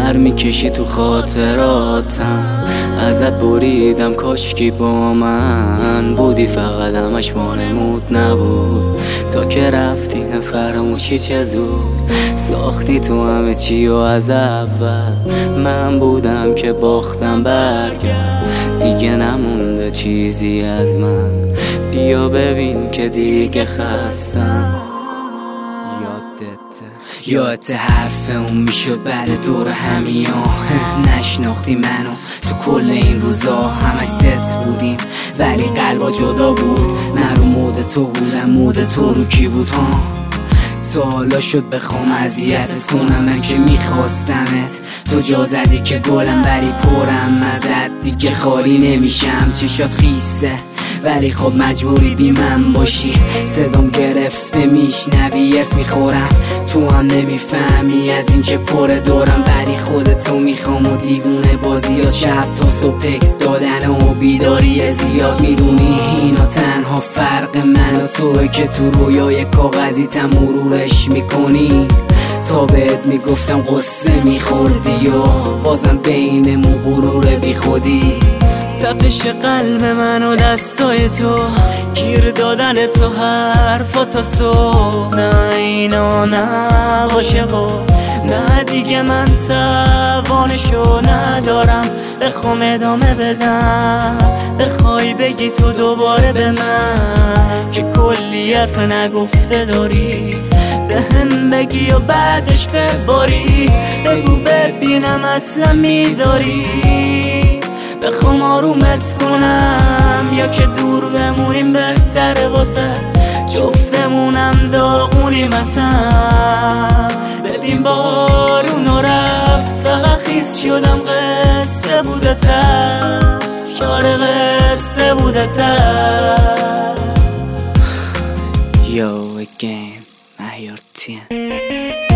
پر میکشی تو خاطراتم، ازت بریدم کاشکی با من بودی، فقط همش وانمود نبود. تا که رفتی فراموشی چه زود، ساختی تو همه چی و از اول من بودم که باختم. برگرد دیگه نمونده چیزی از من، بیا ببین که دیگه خستم. یادت حرف اون میشد بعد دور همیا، نشناختی منو تو کل این روزا، همش ست بودیم ولی قلبا جدا بود. من رو مود تو بودم، مود تو رو کی بود ها؟ تا حالا شد بخوام اذیتت کنم، من که میخواستمت تو جا زدی که گلم ولی پرم ازت دیگه خالی نمیشم. چشات خیسته ولی خب مجبوری بی من باشی، صدام گرفته میشنوی ارس میخورم، تو هم نمیفهمی از این که پر دورم، ولی خودتو میخوام و دیوونه بازیات، شب تا صبح تکست دادن و بیداری زیاد. میدونی اینا تنها فرق من و توه که تو رویای کاغذیتم مرورش میکنی، تا بهت میگفتم قصه میخوردی و بازم بینمون غرور بی خودی. تپش قلب من و دستای تو، گیر دادن تو حرفات صبح، نه اینا نباشه و نه دیگه من توانشو ندارم بخوام ادامه بدم. بخوای بگی تو دوباره به من که کلی حرف نگفته داری، به هم بگی و بعدش بباری، بگو ببینم اصلا میذاری بخوام آرومت کنم یا که دور بمونیم بهتره واسه جفتمونم داغونیم اصلا. ببین بارونو رفت فقط خیس شدم، قصه بوده تر، شاره قصه بوده تر. Yo again, Mayor 10